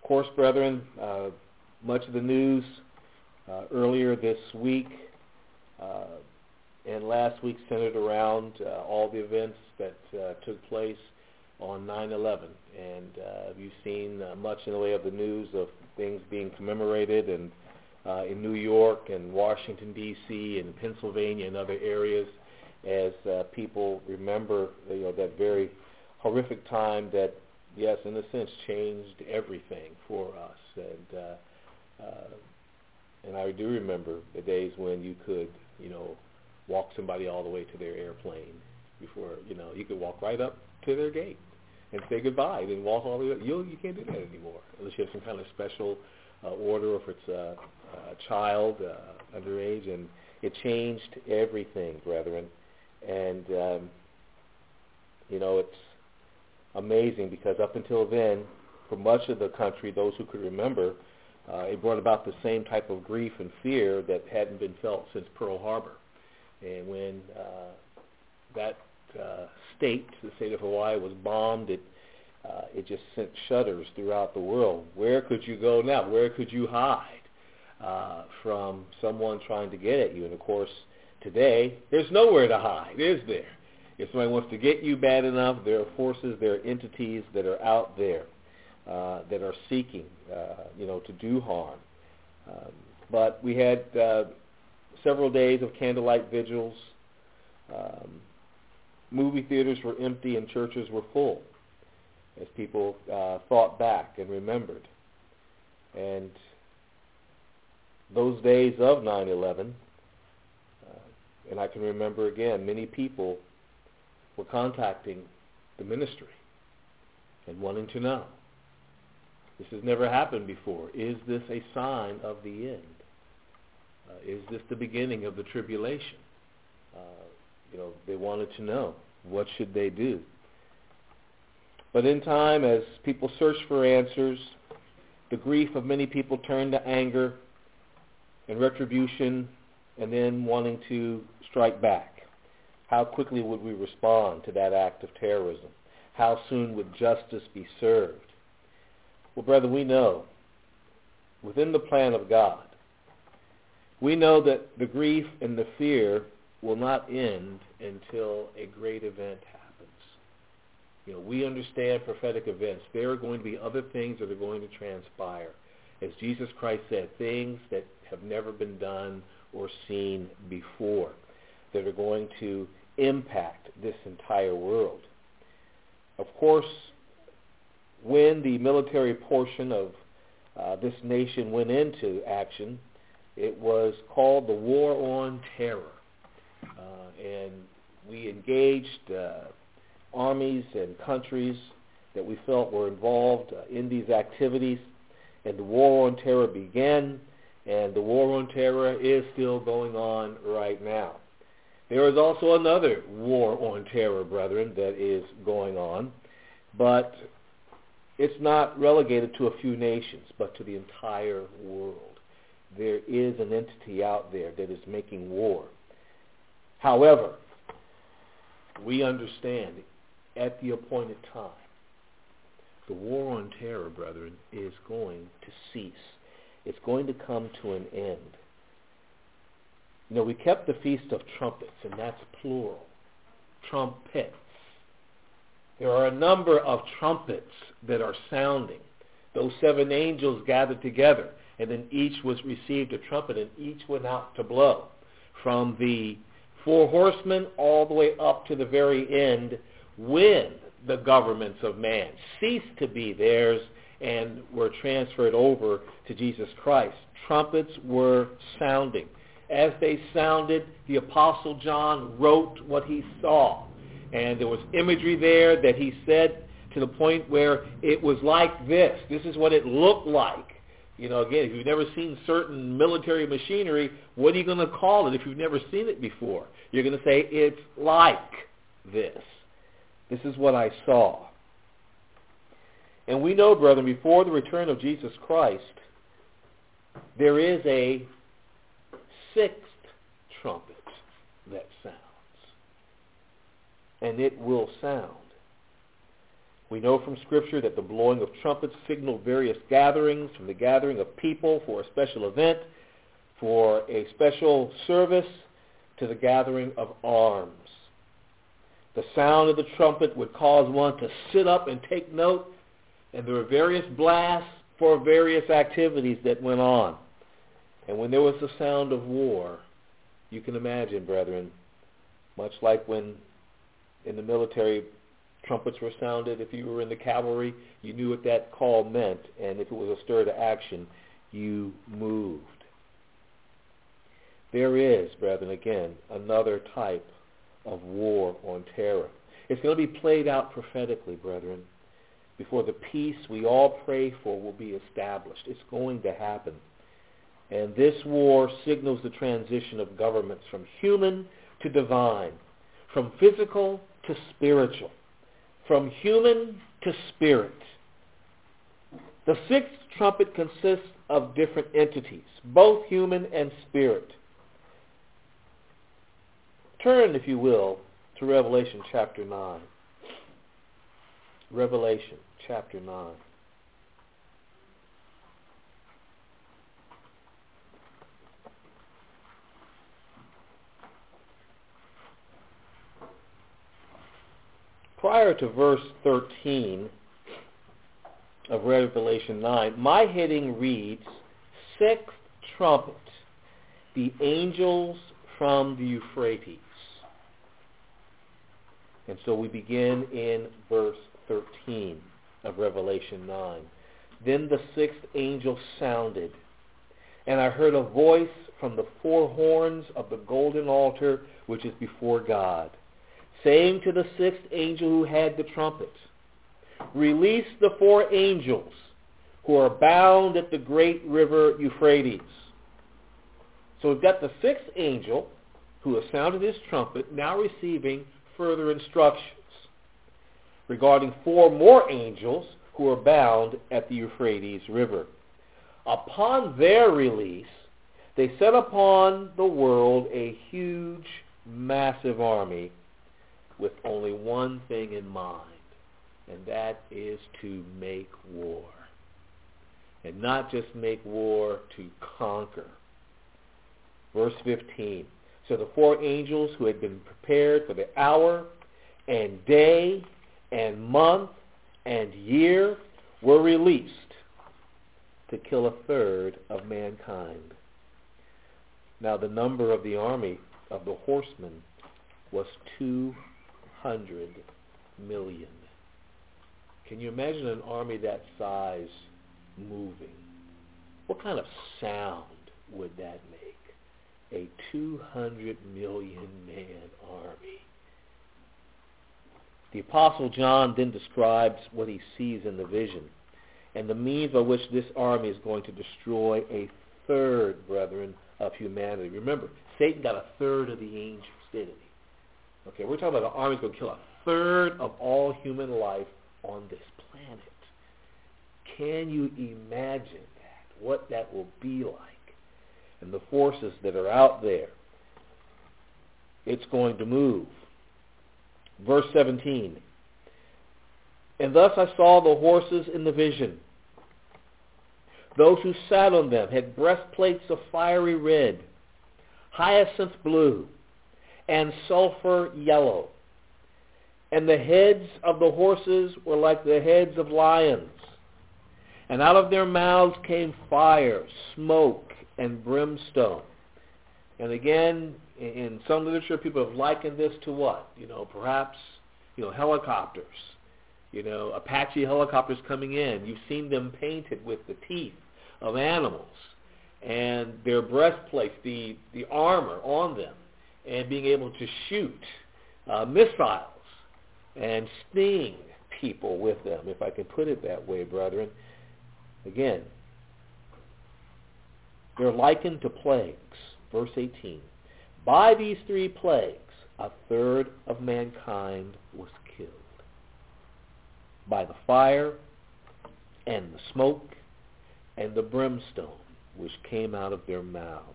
Of course, brethren, much of the news earlier this week and last week centered around all the events that took place on 9/11. And you've seen much in the way of the news of things being commemorated and in New York and Washington, D.C. and Pennsylvania and other areas as people remember that very horrific time that, yes, in a sense, changed everything for us. And I do remember the days when you could, walk somebody all the way to their airplane before, you could walk right up to their gate and say goodbye, then walk all the way up. You can't do that anymore unless you have some kind of special order, or if it's a child underage, and it changed everything, brethren. And, it's amazing because up until then, for much of the country, those who could remember, it brought about the same type of grief and fear that hadn't been felt since Pearl Harbor. And when that state, the state of Hawaii, was bombed, it just sent shudders throughout the world. Where could you go now? Where could you hide from someone trying to get at you? And, of course, today, there's nowhere to hide, is there? If somebody wants to get you bad enough, there are forces, there are entities that are out there that are seeking, to do harm. But we had several days of candlelight vigils. Movie theaters were empty and churches were full as people thought back and remembered. And those days of 9/11, and I can remember again, many people were contacting the ministry and wanting to know, this has never happened before. Is this a sign of the end? Is this the beginning of the tribulation? They wanted to know, what should they do? But in time, as people searched for answers, the grief of many people turned to anger and retribution, and then wanting to strike back. How quickly would we respond to that act of terrorism? How soon would justice be served? Well, brother, we know, within the plan of God, we know that the grief and the fear will not end until a great event happens. We understand prophetic events. There are going to be other things that are going to transpire. As Jesus Christ said, things that have never been done or seen before that are going to impact this entire world. Of course, when the military portion of this nation went into action, it was called the War on Terror. And we engaged armies and countries that we felt were involved in these activities, and the War on Terror began, and the War on Terror is still going on right now. There is also another War on Terror, brethren, that is going on, but it's not relegated to a few nations, but to the entire world. There is an entity out there that is making war. However, we understand at the appointed time, the War on Terror, brethren, is going to cease. It's going to come to an end. We kept the Feast of Trumpets, and that's plural. Trumpets. There are a number of trumpets that are sounding. Those 7 angels gathered together, and then each was received a trumpet, and each went out to blow. From the 4 horsemen all the way up to the very end, when the governments of man ceased to be theirs and were transferred over to Jesus Christ. Trumpets were sounding. As they sounded, the Apostle John wrote what he saw. And there was imagery there that he said to the point where it was like this. This is what it looked like. Again, if you've never seen certain military machinery, what are you going to call it if you've never seen it before? You're going to say, it's like this. This is what I saw. And we know, brethren, before the return of Jesus Christ, there is a 6th trumpet that sounds. And it will sound. We know from Scripture that the blowing of trumpets signaled various gatherings, from the gathering of people for a special event, for a special service, to the gathering of arms. The sound of the trumpet would cause one to sit up and take note, and there were various blasts for various activities that went on. And when there was the sound of war, you can imagine, brethren, much like when in the military trumpets were sounded, if you were in the cavalry, you knew what that call meant, and if it was a stir to action, you moved. There is, brethren, again, another type of war on terror. It's going to be played out prophetically, brethren, before the peace we all pray for will be established. It's going to happen. And this war signals the transition of governments from human to divine, from physical to spiritual, from human to spirit. The sixth trumpet consists of different entities, both human and spirit. Turn, if you will, to Revelation chapter 9. Revelation chapter 9. Prior to verse 13 of Revelation 9, my heading reads, Sixth Trumpet, the angels from the Euphrates. And so we begin in verse 13 of Revelation 9. Then the sixth angel sounded, and I heard a voice from the four horns of the golden altar which is before God, saying to the sixth angel who had the trumpet, release the four angels who are bound at the great river Euphrates. So we've got the sixth angel who has sounded his trumpet, now receiving further instructions regarding four more angels who are bound at the Euphrates River. Upon their release, they set upon the world a huge, massive army with only one thing in mind, and that is to make war. And not just make war, to conquer. Verse 15. So the four angels who had been prepared for the hour and day and month and year were released to kill a third of mankind. Now the number of the army of the horsemen was 200 million. Can you imagine an army that size moving? What kind of sound would that make? A 200 million man army. The Apostle John then describes what he sees in the vision and the means by which this army is going to destroy a third, brethren, of humanity. Remember, Satan got a third of the angels, didn't he? Okay, we're talking about an army that's going to kill a third of all human life on this planet. Can you imagine that? What that will be like? And the forces that are out there, it's going to move. Verse 17. And thus I saw the horses in the vision. Those who sat on them had breastplates of fiery red, hyacinth blue, and sulfur yellow. And the heads of the horses were like the heads of lions. And out of their mouths came fire, smoke, and brimstone. And again, in some literature, people have likened this to what? Perhaps, helicopters. Apache helicopters coming in. You've seen them painted with the teeth of animals and their breastplates, the armor on them, and being able to shoot missiles and sting people with them, if I can put it that way, brethren. Again, they're likened to plagues. Verse 18. By these three plagues, a third of mankind was killed. By the fire and the smoke and the brimstone which came out of their mouths.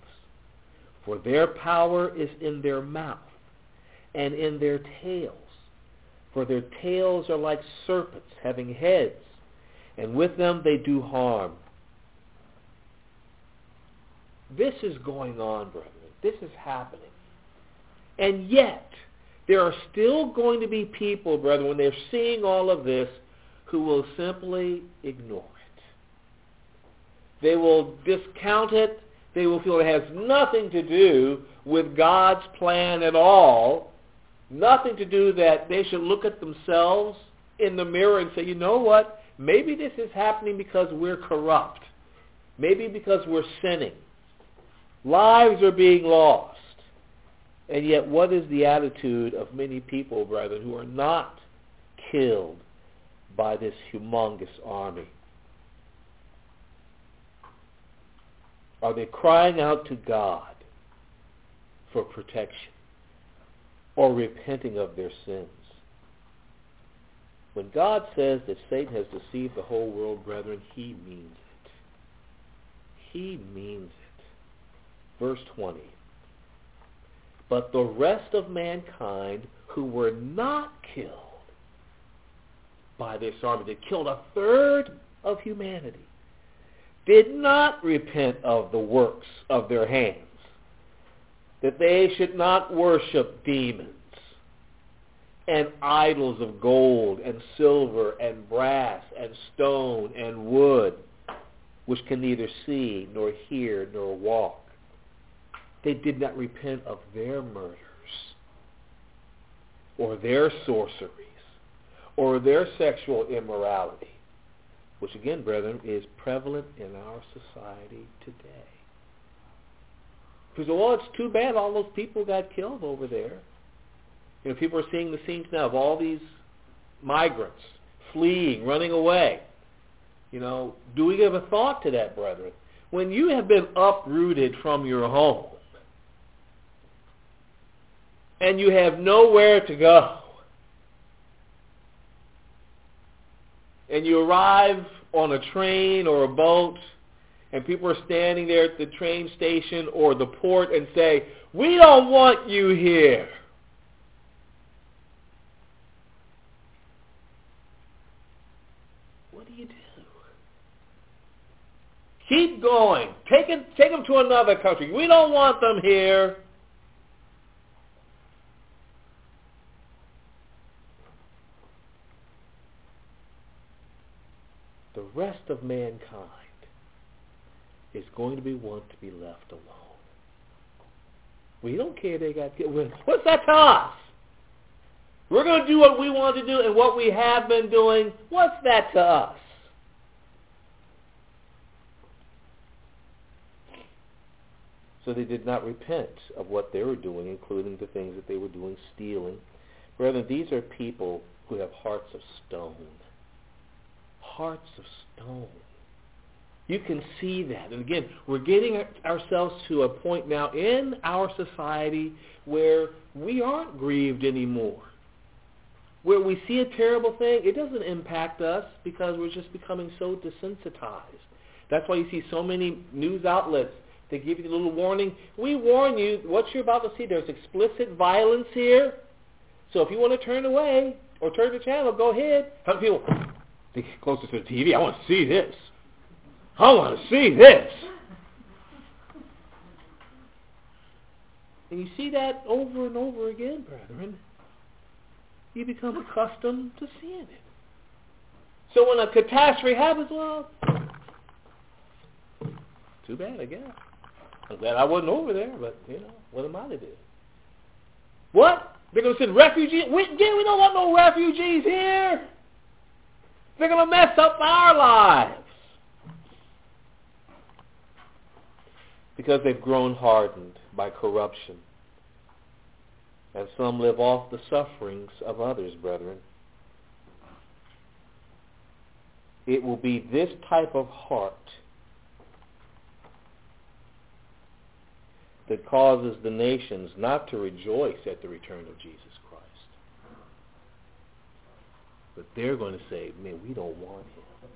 For their power is in their mouth and in their tails, For their tails are like serpents, having heads, and with them they do harm. This is going on, brethren. This is happening. And yet, there are still going to be people, brethren, when they're seeing all of this, who will simply ignore it. They will discount it. They will feel it has nothing to do with God's plan at all. Nothing to do that they should look at themselves in the mirror and say, you know what? Maybe this is happening because we're corrupt. Maybe because we're sinning. Lives are being lost. And yet, what is the attitude of many people, brethren, who are not killed by this humongous army? Are they crying out to God for protection or repenting of their sins? When God says that Satan has deceived the whole world, brethren, he means it. He means it. Verse 20. But the rest of mankind who were not killed by this army, that killed a third of humanity, did not repent of the works of their hands, that they should not worship demons and idols of gold and silver and brass and stone and wood, which can neither see nor hear nor walk. They did not repent of their murders or their sorceries or their sexual immorality, which again, brethren, is prevalent in our society today. Because, well, it's too bad all those people got killed over there. You know, people are seeing the scenes now of all these migrants fleeing, running away. You know, do we give a thought to that, brethren? When you have been uprooted from your home and you have nowhere to go, and you arrive on a train or a boat, and people are standing there at the train station or the port and say, we don't want you here. What do you do? Keep going. Take them to another country. We don't want them here. The rest of mankind is going to be one to be left alone. We don't care they got killed. What's that to us? We're going to do what we want to do and what we have been doing. What's that to us? So they did not repent of what they were doing, including the things that they were doing, stealing. Brethren, these are people who have hearts of stone. Hearts of stone. You can see that. And again, we're getting ourselves to a point now in our society where we aren't grieved anymore. Where we see a terrible thing, it doesn't impact us because we're just becoming so desensitized. That's why you see so many news outlets. They give you the little warning. We warn you, what you're about to see, there's explicit violence here. So if you want to turn away or turn the channel, go ahead. Some people, they get closer to the TV. I want to see this. I want to see this. And you see that over and over again, brethren. You become accustomed to seeing it. So when a catastrophe happens, well, too bad, I guess. I'm glad I wasn't over there, but, what am I to do? What? They're going to send refugees? We don't want no refugees here. They're going to mess up our lives. Because they've grown hardened by corruption. And some live off the sufferings of others, brethren. It will be this type of heart that causes the nations not to rejoice at the return of Jesus Christ. But they're going to say, man, we don't want him.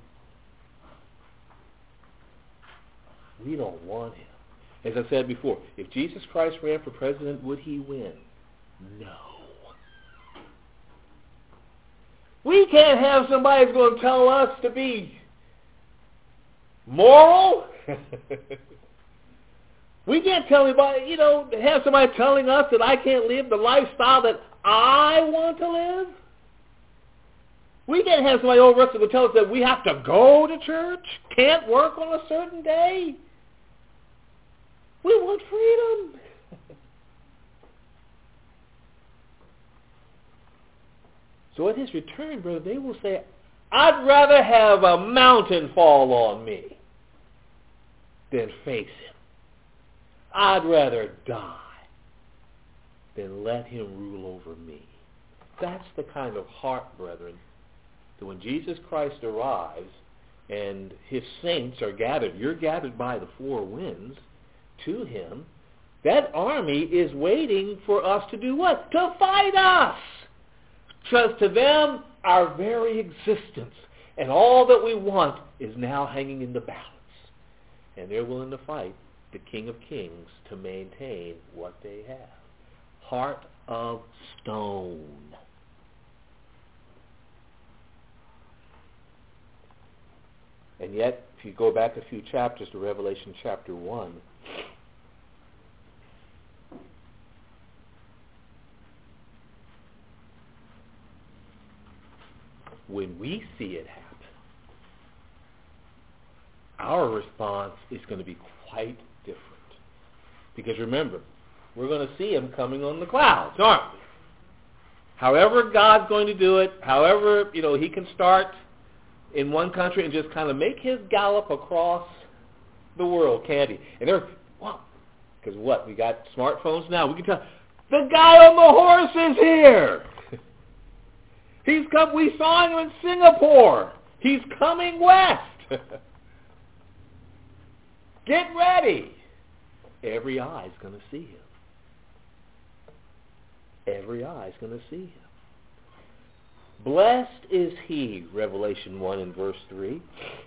We don't want him. As I said before, if Jesus Christ ran for president, would he win? No. We can't have somebody who's going to tell us to be moral. We can't tell anybody, have somebody telling us that I can't live the lifestyle that I want to live. We can't have somebody over us that will tell us that we have to go to church, can't work on a certain day. We want freedom. So at his return, brother, they will say, I'd rather have a mountain fall on me than face him. I'd rather die than let him rule over me. That's the kind of heart, brethren, that when Jesus Christ arrives and his saints are gathered, you're gathered by the four winds to him, that army is waiting for us to do what? To fight us. Because to them, our very existence and all that we want is now hanging in the balance. And they're willing to fight the King of Kings to maintain what they have. Heart of stone. And yet, if you go back a few chapters to Revelation chapter 1, when we see it happen, our response is going to be quite different. Because remember, we're going to see him coming on the clouds, aren't we? However God's going to do it, however, he can start in one country and just kind of make his gallop across the world, can't he? And they're, because what? We got smartphones now. We can tell, the guy on the horse is here. He's come. We saw him in Singapore. He's coming west. Get ready. Every eye is going to see him. Every eye is going to see him. Blessed is he, Revelation 1 and verse 3,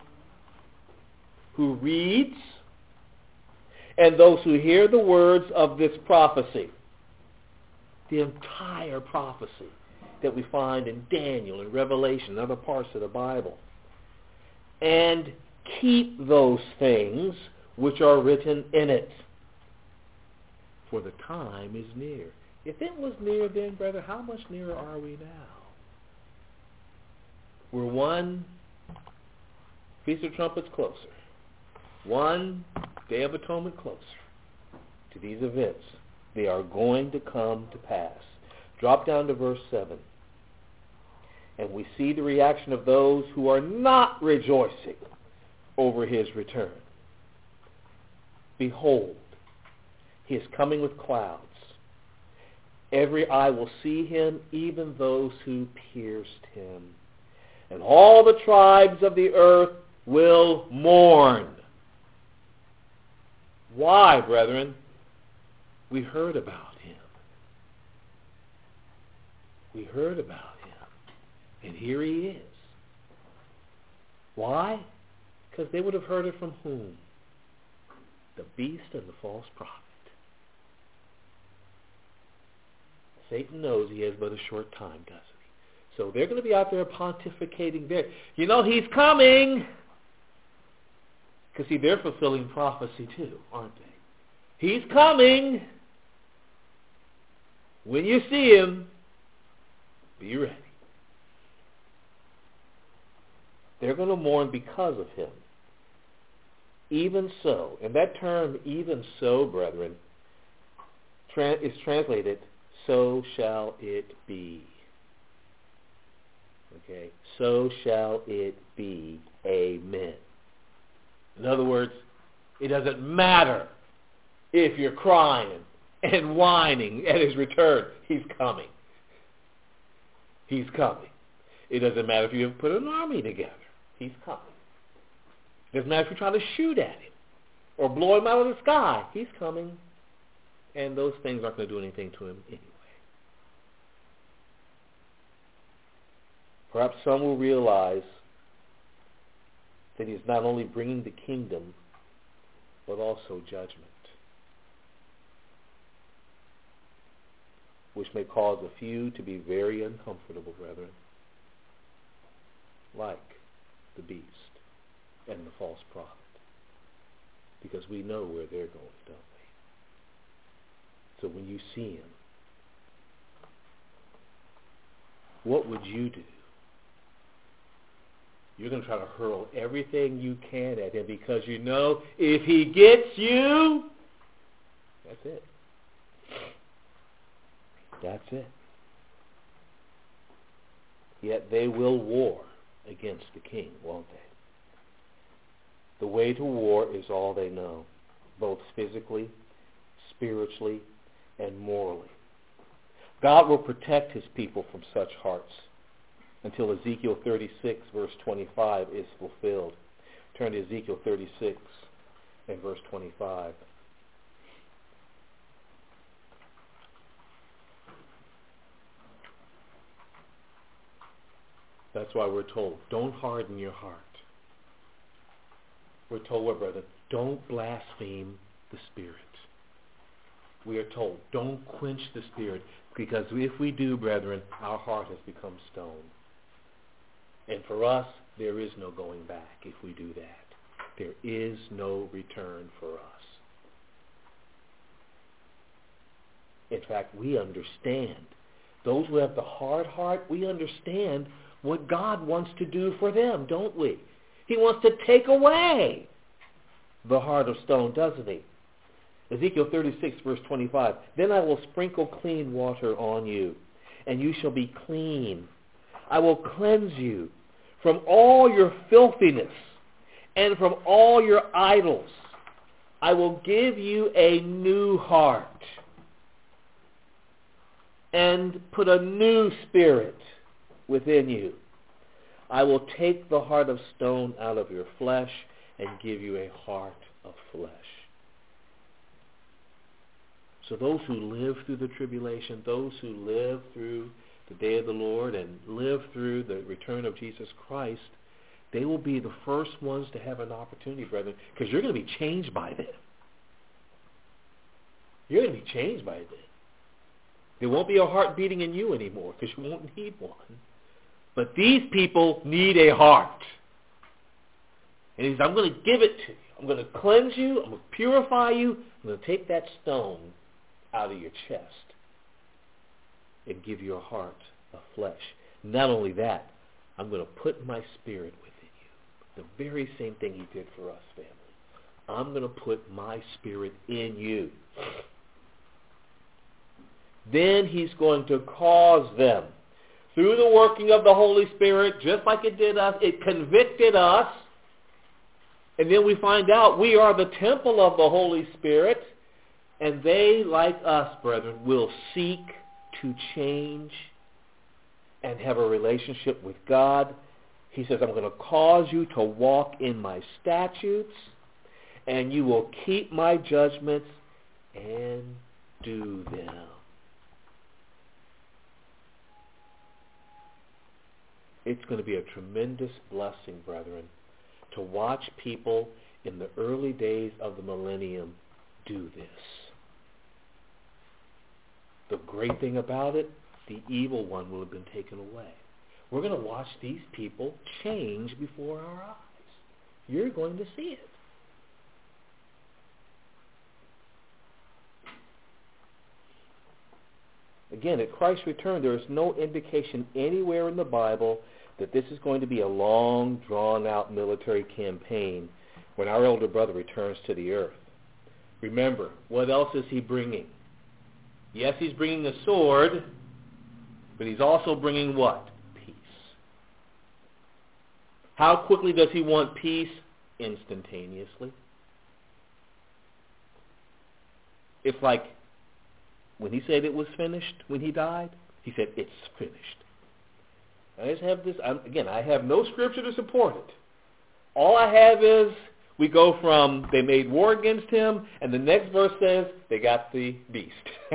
who reads, and those who hear the words of this prophecy. The entire prophecy that we find in Daniel and Revelation and other parts of the Bible. And keep those things which are written in it. For the time is near. If it was near then, brother, how much nearer are we now? We're one Feast of Trumpets closer. One Day of Atonement closer to these events. They are going to come to pass. Drop down to verse 7. And we see the reaction of those who are not rejoicing over his return. Behold, he is coming with clouds. Every eye will see him, even those who pierced him. And all the tribes of the earth will mourn. Why, brethren? We heard about him. We heard about him. And here he is. Why? Because they would have heard it from whom? The beast and the false prophet. Satan knows he has but a short time, doesn't he? So they're going to be out there pontificating there. He's coming. Because, see, they're fulfilling prophecy too, aren't they? He's coming. When you see him, be ready. They're going to mourn because of him. Even so, and that term, even so, brethren, is translated, so shall it be. Okay? So shall it be. Amen. In other words, it doesn't matter if you're crying and whining at his return. He's coming. He's coming. It doesn't matter if you have put an army together. He's coming. It doesn't matter if you're trying to shoot at him or blow him out of the sky. He's coming. And those things aren't going to do anything to him anyway. Perhaps some will realize that he's not only bringing the kingdom, but also judgment, which may cause a few to be very uncomfortable, brethren. like the beast and the false prophet. Because we know where they're going, don't we? So when you see him, what would you do? You're going to try to hurl everything you can at him because you know if he gets you, that's it. That's it. Yet they will war against the king, won't they? The way to war is all they know, both physically, spiritually, and morally. God will protect his people from such hearts until Ezekiel 36, verse 25 is fulfilled. Turn to Ezekiel 36 and verse 25. That's why we're told, don't harden your heart. We're told, what, brethren? Don't blaspheme the Spirit. We are told, don't quench the Spirit, because if we do, brethren, our heart has become stone. And for us, there is no going back if we do that. There is no return for us. In fact, we understand. Those who have the hard heart, we understand what God wants to do for them, don't we? He wants to take away the heart of stone, doesn't he? Ezekiel 36, verse 25. Then I will sprinkle clean water on you, and you shall be clean. I will cleanse you from all your filthiness and from all your idols. I will give you a new heart and put a new spirit within you. I will take the heart of stone out of your flesh and give you a heart of flesh. So those who live through the tribulation, those who live through the day of the Lord and live through the return of Jesus Christ, they will be the first ones to have an opportunity, brethren, because you're going to be changed by them. You're going to be changed by them. There won't be a heart beating in you anymore because you won't need one. But these people need a heart. And he says, I'm going to give it to you. I'm going to cleanse you. I'm going to purify you. I'm going to take that stone out of your chest and give you a heart of flesh. Not only that, I'm going to put my spirit within you. The very same thing he did for us, family. I'm going to put my spirit in you. Then he's going to cause them, through the working of the Holy Spirit, just like it did us, it convicted us. And then we find out we are the temple of the Holy Spirit. And they, like us, brethren, will seek to change and have a relationship with God. He says, I'm going to cause you to walk in my statutes, and you will keep my judgments and do them. It's going to be a tremendous blessing, brethren, to watch people in the early days of the millennium do this. The great thing about it, the evil one will have been taken away. We're going to watch these people change before our eyes. You're going to see it. Again, at Christ's return, there is no indication anywhere in the Bible that this is going to be a long, drawn-out military campaign when our elder brother returns to the earth. Remember, what else is he bringing? Yes, he's bringing a sword, but he's also bringing what? Peace. How quickly does he want peace? Instantaneously. It's like when he said it was finished, when he died, he said, it's finished. I just have this, I have no scripture to support it. All I have is, we go from, they made war against him, and the next verse says, they got the beast.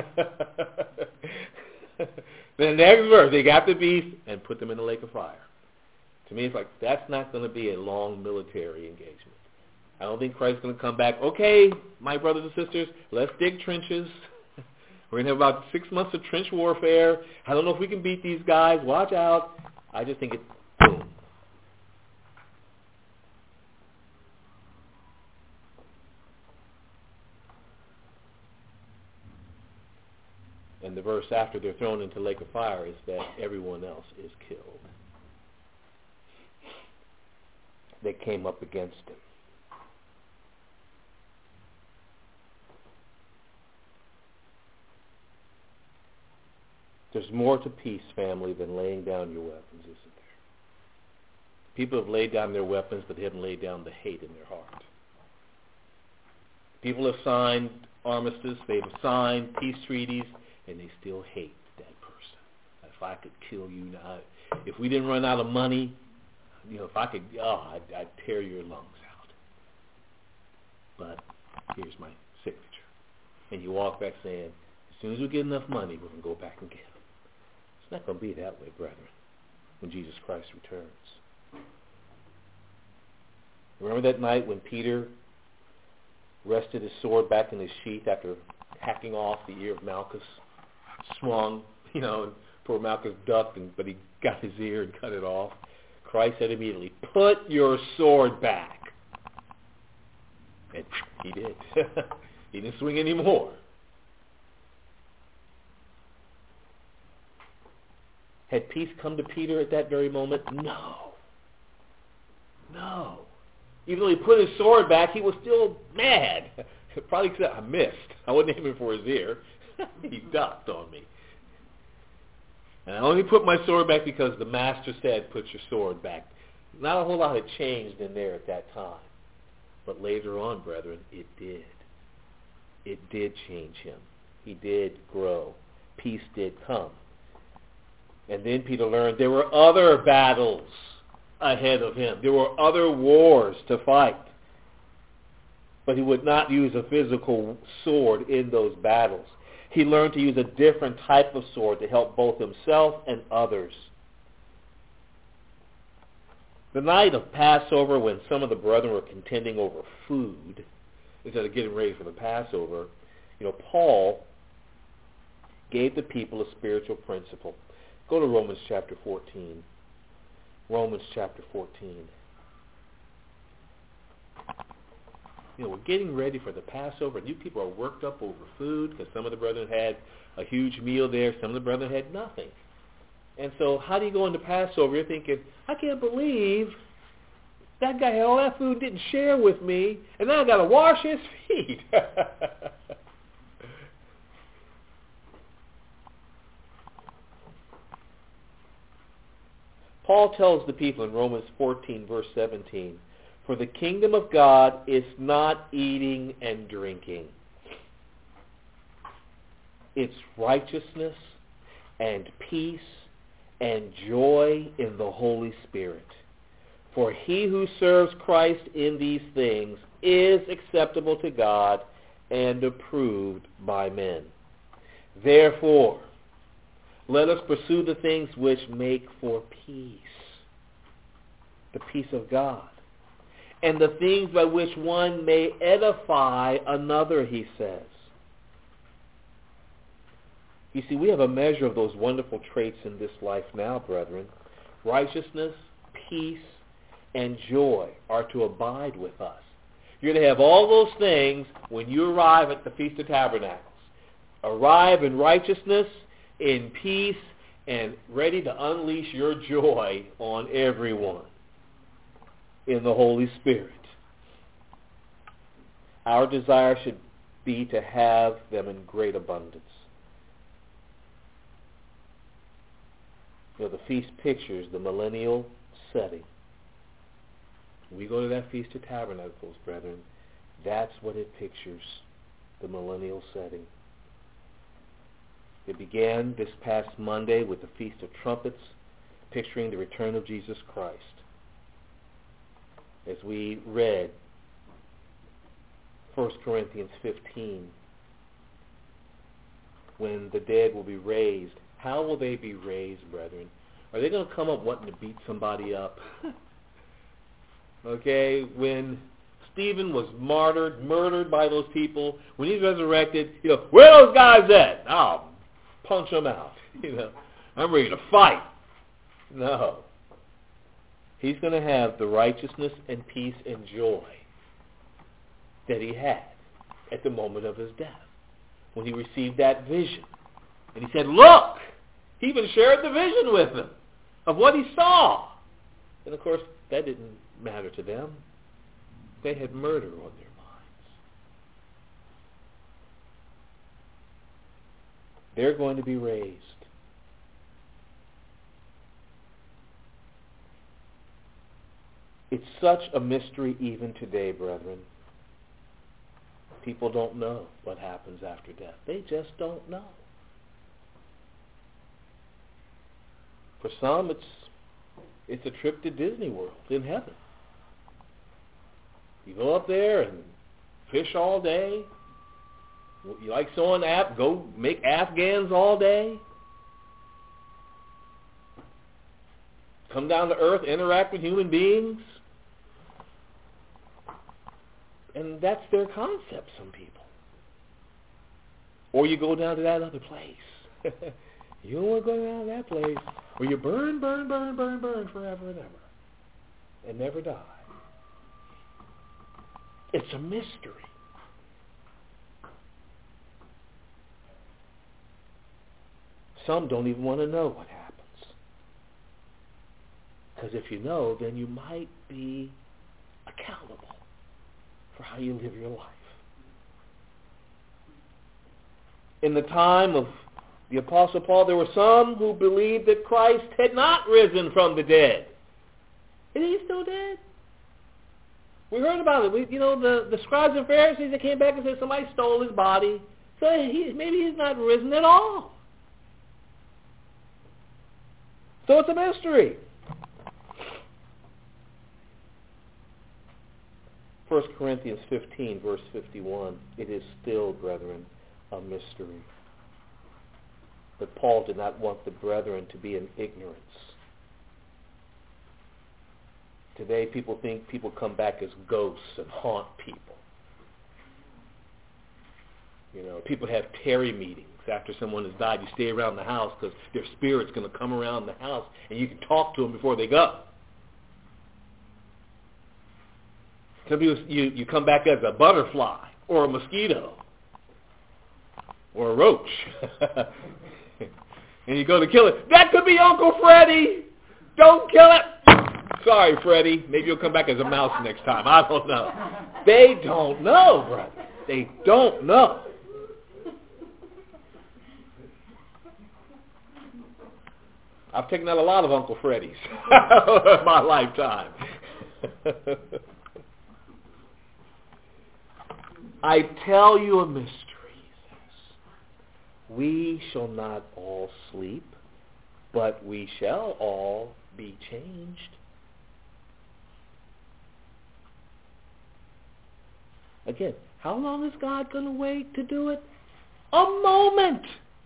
The next verse, they got the beast and put them in the lake of fire. To me, it's like, that's not going to be a long military engagement. I don't think Christ's going to come back, okay, my brothers and sisters, let's dig trenches. We're going to have about 6 months of trench warfare. I don't know if we can beat these guys. Watch out. I just think it's boom. And the verse after they're thrown into the lake of fire is that everyone else is killed. They came up against him. There's more to peace, family, than laying down your weapons, isn't there? People have laid down their weapons, but they haven't laid down the hate in their heart. People have signed armistice, they've signed peace treaties, and they still hate that person. If I could kill you now, if we didn't run out of money, if I could, I'd tear your lungs out. But here's my signature. And you walk back saying, as soon as we get enough money, we're going to go back and get them. It's not going to be that way, brethren, when Jesus Christ returns. Remember that night when Peter rested his sword back in his sheath after hacking off the ear of Malchus? Swung, and poor Malchus ducked, but he got his ear and cut it off. Christ said immediately, "Put your sword back." And he did. He didn't swing anymore. Had peace come to Peter at that very moment? No. Even though he put his sword back, he was still mad. Probably because I missed. I wasn't aiming for his ear. He ducked on me. And I only put my sword back because the master said, put your sword back. Not a whole lot had changed in there at that time. But later on, brethren, it did. It did change him. He did grow. Peace did come. And then Peter learned there were other battles ahead of him. There were other wars to fight. But he would not use a physical sword in those battles. He learned to use a different type of sword to help both himself and others. The night of Passover, when some of the brethren were contending over food, instead of getting ready for the Passover, Paul gave the people a spiritual principle. Go to Romans chapter 14. Romans chapter 14. We're getting ready for the Passover, and you people are worked up over food because some of the brethren had a huge meal there. Some of the brethren had nothing. And so how do you go into Passover? You're thinking, I can't believe that guy had all that food, didn't share with me, and now I got to wash his feet. Paul tells the people in Romans 14, verse 17, for the kingdom of God is not eating and drinking. It's righteousness and peace and joy in the Holy Spirit. For he who serves Christ in these things is acceptable to God and approved by men. Therefore, let us pursue the things which make for peace, the peace of God, and the things by which one may edify another, he says. You see, we have a measure of those wonderful traits in this life now, brethren. Righteousness, peace, and joy are to abide with us. You're going to have all those things when you arrive at the Feast of Tabernacles. Arrive in righteousness, in peace, and ready to unleash your joy on everyone in the Holy Spirit. Our desire should be to have them in great abundance. The feast pictures the millennial setting. We go to that Feast of Tabernacles, brethren. That's what it pictures, the millennial setting. It began this past Monday with the Feast of Trumpets, picturing the return of Jesus Christ. As we read 1 Corinthians 15, when the dead will be raised, how will they be raised, brethren? Are they going to come up wanting to beat somebody up? Okay, when Stephen was murdered by those people, when he's resurrected, where are those guys at? I'll punch them out. I'm ready to fight. No. He's going to have the righteousness and peace and joy that he had at the moment of his death, when he received that vision And he said, look! He even shared the vision with them of what he saw. And of course, that didn't matter to them. They had murder on their minds. They're going to be raised. It's such a mystery even today, brethren. People don't know what happens after death. They just don't know. For some, it's a trip to Disney World in heaven. You go up there and fish all day. You like sewing go make Afghans all day. Come down to earth, interact with human beings. And that's their concept, some people. Or you go down to that other place. You don't want to go down to that place where you burn forever and ever. And never die. It's a mystery. Some don't even want to know what happens. Because if you know, then you might be accountable for how you live your life. In the time of the Apostle Paul, there were some who believed that Christ had not risen from the dead. Is he still dead? We heard about it. The scribes and Pharisees that came back and said somebody stole his body. So maybe he's not risen at all. So it's a mystery. 1 Corinthians 15, verse 51, it is still, brethren, a mystery. But Paul did not want the brethren to be in ignorance. Today people think people come back as ghosts and haunt people. People have Terry meetings after someone has died. You stay around the house because their spirit's going to come around the house and you can talk to them before they go. Some people, you come back as a butterfly or a mosquito or a roach. And you go to kill it. That could be Uncle Freddy. Don't kill it. Sorry, Freddy. Maybe you'll come back as a mouse next time. I don't know. They don't know, brother. They don't know. I've taken out a lot of Uncle Freddys in my lifetime. I tell you a mystery, he says. We shall not all sleep, but we shall all be changed. Again, how long is God going to wait to do it? A moment.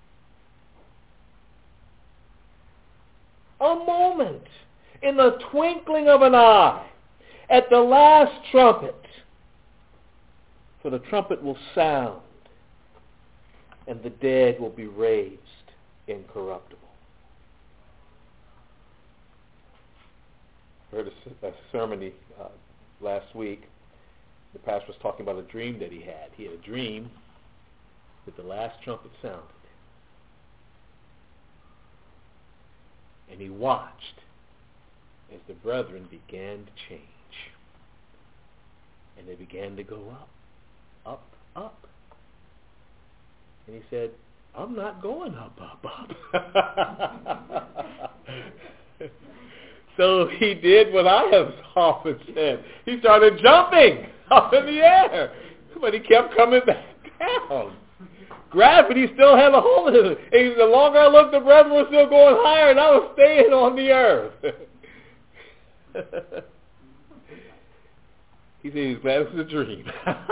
A moment. In the twinkling of an eye. At the last trumpet. For the trumpet will sound, and the dead will be raised incorruptible. I heard a sermon last week. The pastor was talking about a dream that he had. He had a dream that the last trumpet sounded. And he watched as the brethren began to change. And they began to go up. Up, up. And he said, I'm not going up, up, up. So he did what I have often said. He started jumping up in the air. But he kept coming back down. Gravity still had a hold of him. And the longer I looked, the brethren were still going higher, and I was staying on the earth. He said he was glad it was a dream.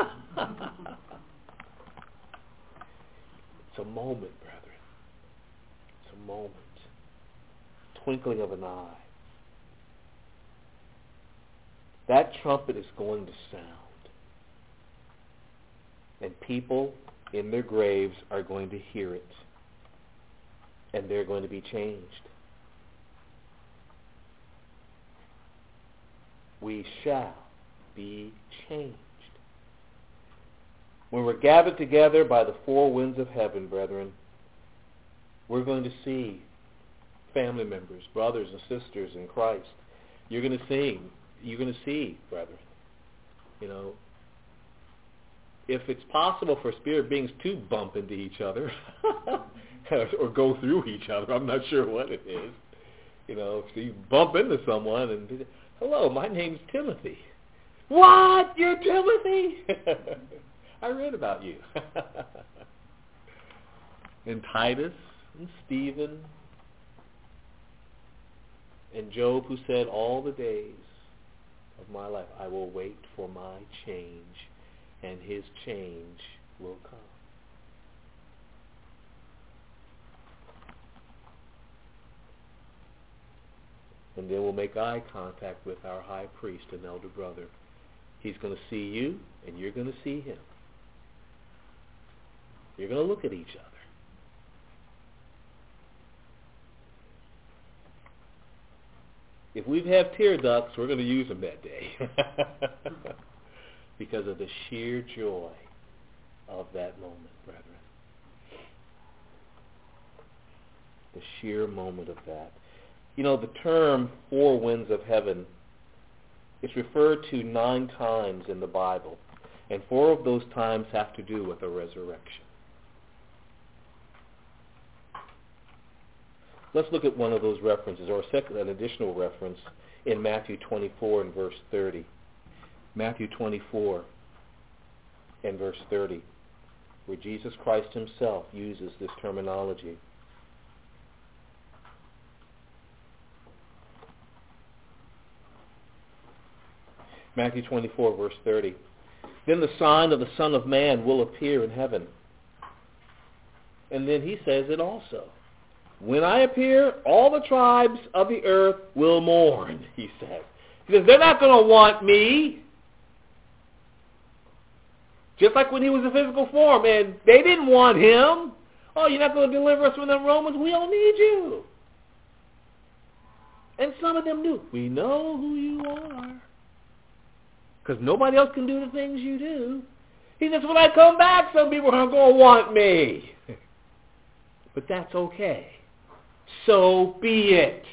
It's a moment, brethren. It's a moment. Twinkling of an eye. That trumpet is going to sound. And people in their graves are going to hear it. And they're going to be changed. We shall be changed. When we're gathered together by the four winds of heaven, brethren, We're going to see family members, brothers and sisters in Christ. You're going to see, brethren, if it's possible for spirit beings to bump into each other or go through each other, I'm not sure what it is. If you bump into someone and, hello, my name's Timothy. What? You're Timothy? I read about you. And Titus and Stephen and Job, who said, all the days of my life I will wait for my change, and his change will come. And then we'll make eye contact with our high priest and elder brother. He's going to see you, and you're going to see him. You're going to look at each other. If we have tear ducts, we're going to use them that day. Because of the sheer joy of that moment, brethren. The sheer moment of that. The term four winds of heaven is referred to 9 times in the Bible, and 4 of those times have to do with a resurrection. Let's look at one of those references, or an additional reference in Matthew 24 and verse 30. Matthew 24 and verse 30, where Jesus Christ himself uses this terminology. Matthew 24, verse 30. Then the sign of the Son of Man will appear in heaven. And then he says it also. When I appear, all the tribes of the earth will mourn, he says. He says, they're not going to want me. Just like when he was in physical form, and they didn't want him. Oh, you're not going to deliver us from the Romans? We don't need you. And some of them knew. We know who you are. Because nobody else can do the things you do. He says, when I come back, some people are going to want me. But that's okay. So be it.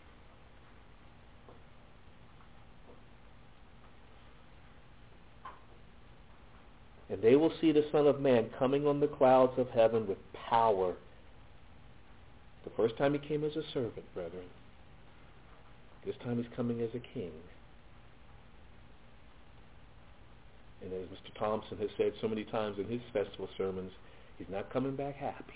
And they will see the Son of Man coming on the clouds of heaven with power. The first time he came as a servant, brethren. This time he's coming as a king. And as Mr. Thompson has said so many times in his festival sermons, he's not coming back happy.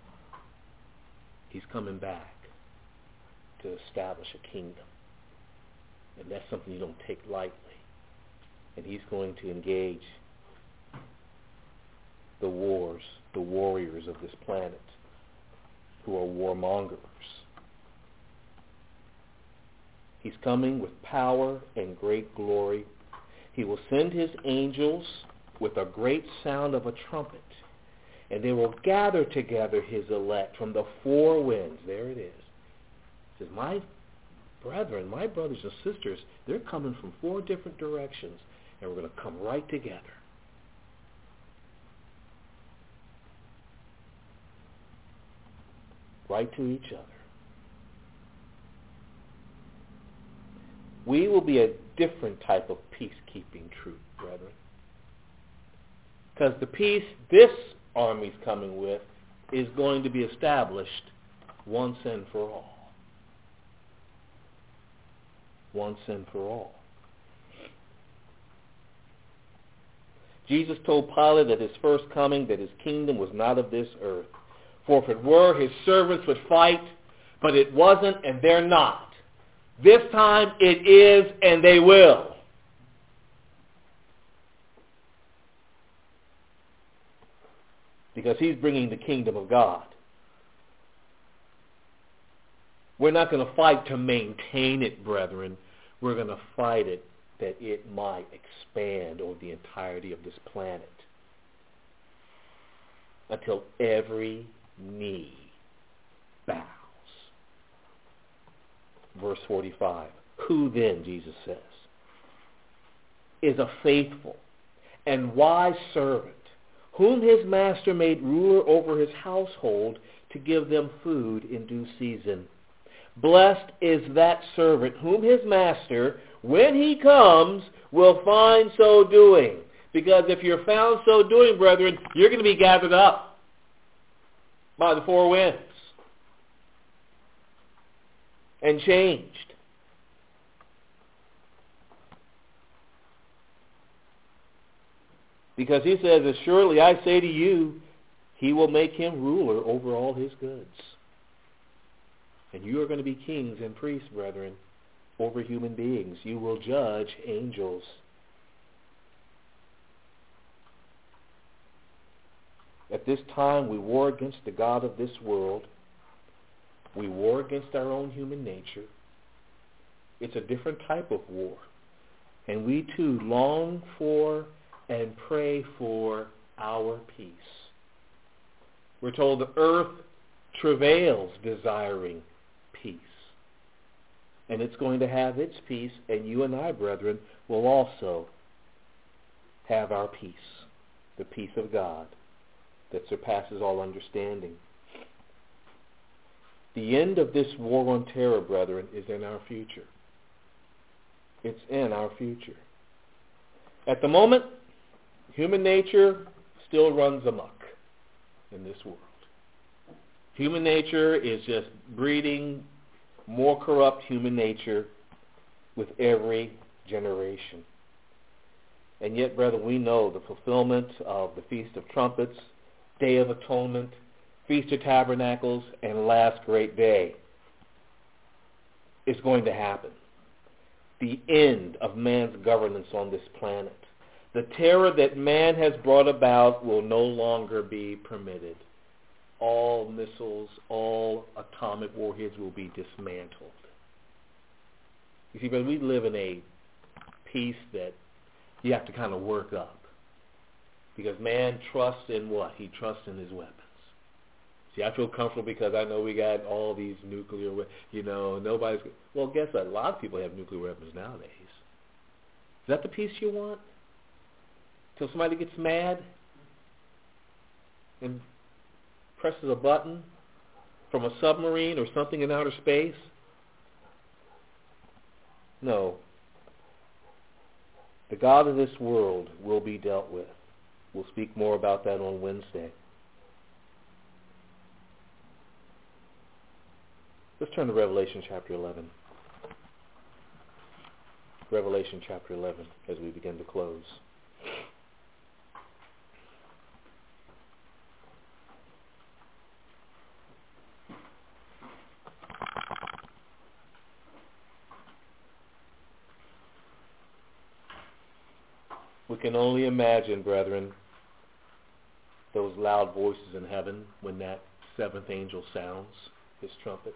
He's coming back to establish a kingdom. And that's something you don't take lightly. And he's going to engage the warriors of this planet, who are warmongers. He's coming with power and great glory. He will send his angels with a great sound of a trumpet, and they will gather together his elect from the 4 winds. There it is. He says, my brethren, my brothers and sisters, they're coming from 4 different directions, and we're going to come right together. Right to each other. We will be a different type of peacekeeping troop, brethren. Because the peace this army's coming with is going to be established once and for all. Once and for all. Jesus told Pilate at his first coming that his kingdom was not of this earth. For if it were, his servants would fight, but it wasn't, and they're not. This time it is, and they will. Because he's bringing the kingdom of God. We're not going to fight to maintain it, brethren. We're going to fight it that it might expand over the entirety of this planet. Until every knee bows. Verse 45. Who then, Jesus says, is a faithful and wise servant whom his master made ruler over his household to give them food in due season. Blessed is that servant whom his master, when he comes, will find so doing. Because if you're found so doing, brethren, you're going to be gathered up by the four winds and changed. Because he says, as surely I say to you, he will make him ruler over all his goods. And you are going to be kings and priests, brethren, over human beings. You will judge angels. At this time, we war against the god of this world. We war against our own human nature. It's a different type of war. And we too long for and pray for our peace. We're told the earth travails desiring peace. And it's going to have its peace, and you and I, brethren, will also have our peace, the peace of God that surpasses all understanding. The end of this war on terror, brethren, is in our future. It's in our future. At the moment, human nature still runs amok in this world. Human nature is just breeding more corrupt human nature with every generation. And yet, brethren, we know the fulfillment of the Feast of Trumpets, Day of Atonement, Feast of Tabernacles, and last great day is going to happen. The end of man's governance on this planet. The terror that man has brought about will no longer be permitted. All missiles, all atomic warheads will be dismantled. You see, brother, we live in a peace that you have to kind of work up. Because man trusts in what? He trusts in his weapons. See, I feel comfortable because I know we got all these nuclear weapons. Nobody's... Well, guess what? A lot of people have nuclear weapons nowadays. Is that the peace you want? Till somebody gets mad and presses a button from a submarine or something in outer space? No. The God of this world will be dealt with. We'll speak more about that on Wednesday. Let's turn to Revelation chapter 11. Revelation chapter 11 as we begin to close. We can only imagine, brethren, those loud voices in heaven when that seventh angel sounds his trumpet.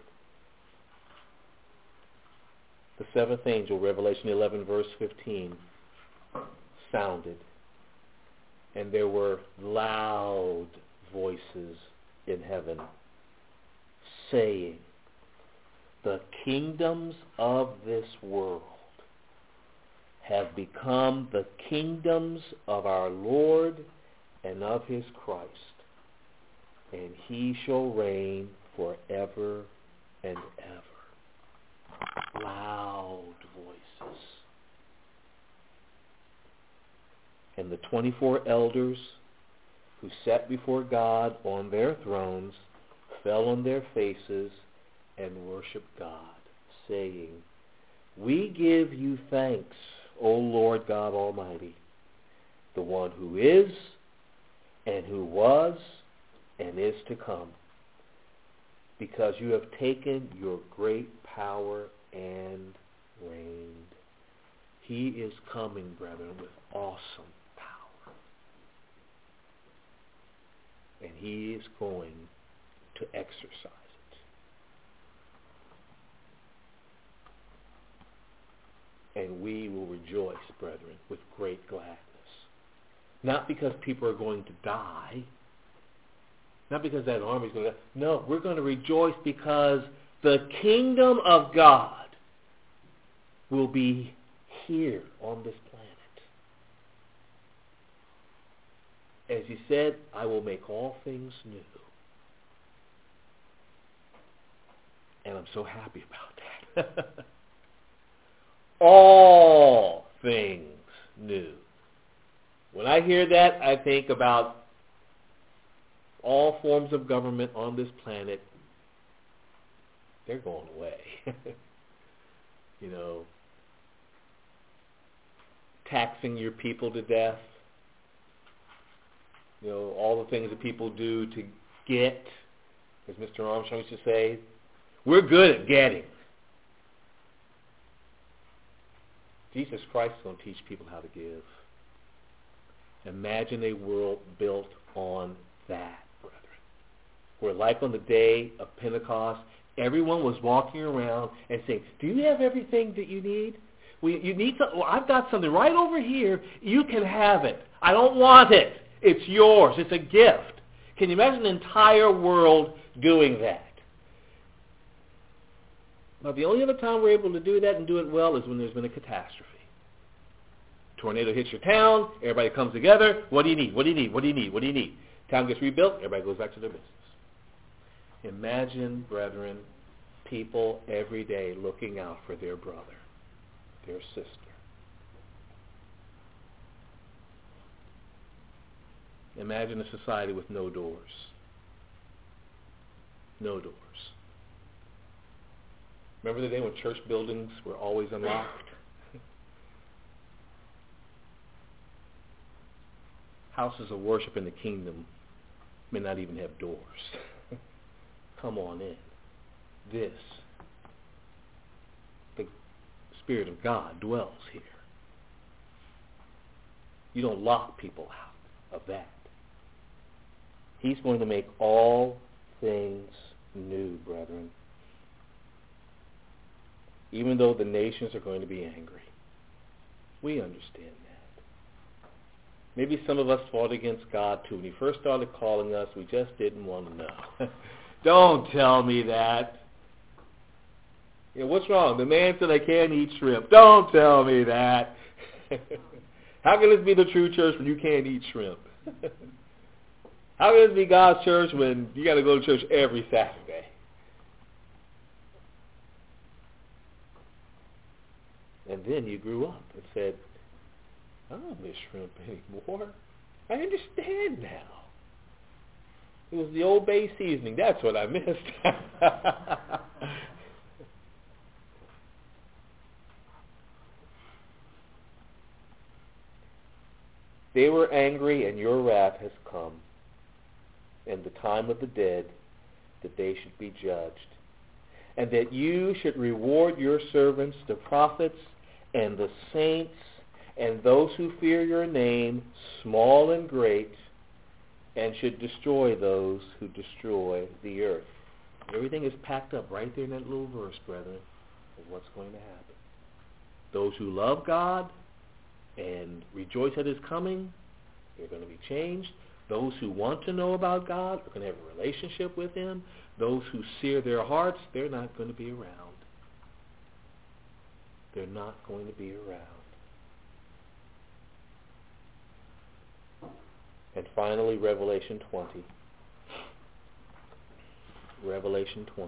The seventh angel, Revelation 11, verse 15, sounded. And there were loud voices in heaven saying, the kingdoms of this world have become the kingdoms of our Lord and of his Christ, and he shall reign forever and ever. Loud voices. And the 24 elders who sat before God on their thrones fell on their faces and worshiped God, saying, we give you thanks, O Lord God Almighty, the one who is, and who was, and is to come, because you have taken your great power and reigned. He is coming, brethren, with awesome power. And he is going to exercise it. And we will rejoice, brethren, with great gladness. Not because people are going to die. Not because that army is going to die. No, we're going to rejoice because the kingdom of God will be here on this planet. As he said, I will make all things new. And I'm so happy about that. All things new. When I hear that, I think about all forms of government on this planet. They're going away. You know, taxing your people to death. You know, all the things that people do to get, as Mr. Armstrong used to say, we're good at getting. Jesus Christ is going to teach people how to give. Imagine a world built on that, brethren. Where like on the day of Pentecost, everyone was walking around and saying, do you have everything that you need? You need something. Well, I've got something right over here. You can have it. I don't want it. It's yours. It's a gift. Can you imagine an entire world doing that? Now, the only other time we're able to do that and do it well is when there's been a catastrophe. Tornado hits your town. Everybody comes together. What do you need? What do you need? What do you need? What do you need? Town gets rebuilt. Everybody goes back to their business. Imagine, brethren, people every day looking out for their brother, their sister. Imagine a society with no doors. No doors. Remember the day when church buildings were always unlocked? Houses of worship in the kingdom may not even have doors. Come on in. The Spirit of God dwells here. You don't lock people out of that. He's going to make all things new, brethren. Even though the nations are going to be angry. We understand that. Maybe some of us fought against God too. When he first started calling us, we just didn't want to know. Don't tell me that. You know, what's wrong? The man said I can't eat shrimp. Don't tell me that. How can this be the true church when you can't eat shrimp? How can this be God's church when you got to go to church every Saturday? And then you grew up and said, I don't miss shrimp anymore. I understand now. It was the Old Bay seasoning. That's what I missed. They were angry, and your wrath has come, and the time of the dead, that they should be judged, and that you should reward your servants, the prophets, and the saints, and those who fear your name, small and great, and should destroy those who destroy the earth. Everything is packed up right there in that little verse, brethren, of what's going to happen. Those who love God and rejoice at his coming, they're going to be changed. Those who want to know about God are going to have a relationship with him. Those who sear their hearts, they're not going to be around. They're not going to be around. And finally, Revelation 20. Revelation 20.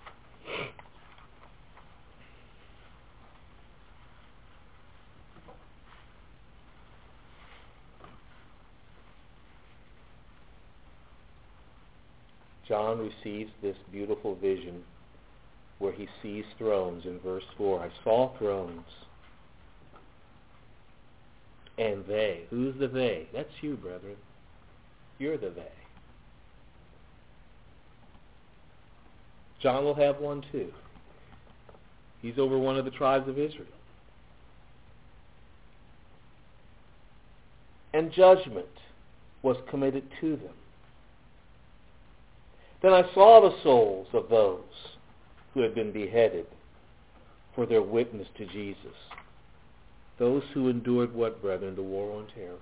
John receives this beautiful vision where he sees thrones in verse 4. I saw thrones. And they. Who's the they? That's you, brethren. You're the they. John will have one too. He's over one of the tribes of Israel. And judgment was committed to them. Then I saw the souls of those who had been beheaded for their witness to Jesus. Those who endured what, brethren? The war on terror.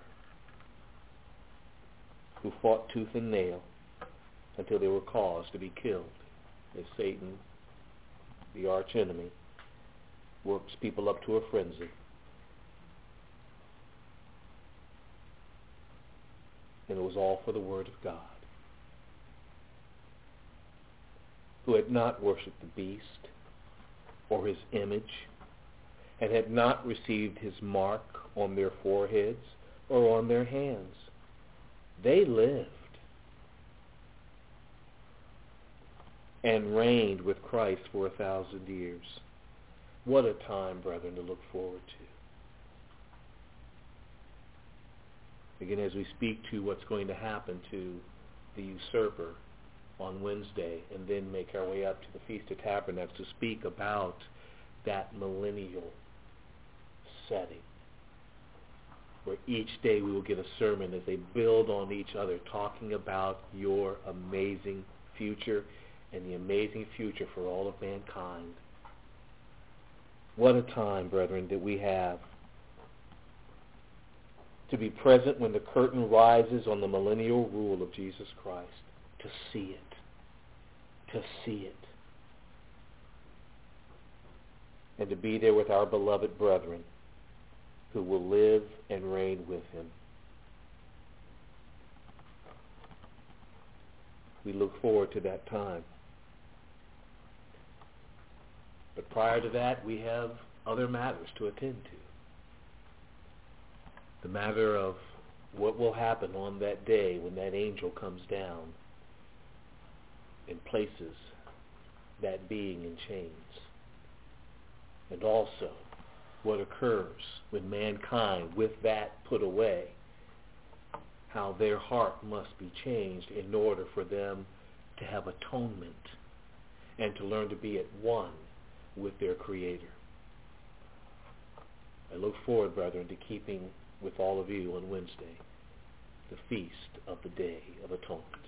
Who fought tooth and nail until they were caused to be killed. As Satan, the arch enemy, works people up to a frenzy. and it was all for the Word of God, who had not worshipped the beast or his image, and had not received his mark on their foreheads or on their hands. They lived and reigned with Christ for 1,000 years. What a time, brethren, to look forward to. Again, as we speak to what's going to happen to the usurper on Wednesday, and then make our way up to the Feast of Tabernacles to speak about that millennial setting, where each day we will get a sermon as they build on each other, talking about your amazing future and the amazing future for all of mankind. What a time, brethren, that we have to be present when the curtain rises on the millennial rule of Jesus Christ, to see it, and to be there with our beloved brethren who will live and reign with him. We look forward to that time. But prior to that, we have other matters to attend to. The matter of what will happen on that day when that angel comes down and places that being in chains. And also what occurs when mankind, with that put away, how their heart must be changed in order for them to have atonement and to learn to be at one with their Creator. I look forward, brethren, to keeping with all of you on Wednesday the Feast of the Day of Atonement.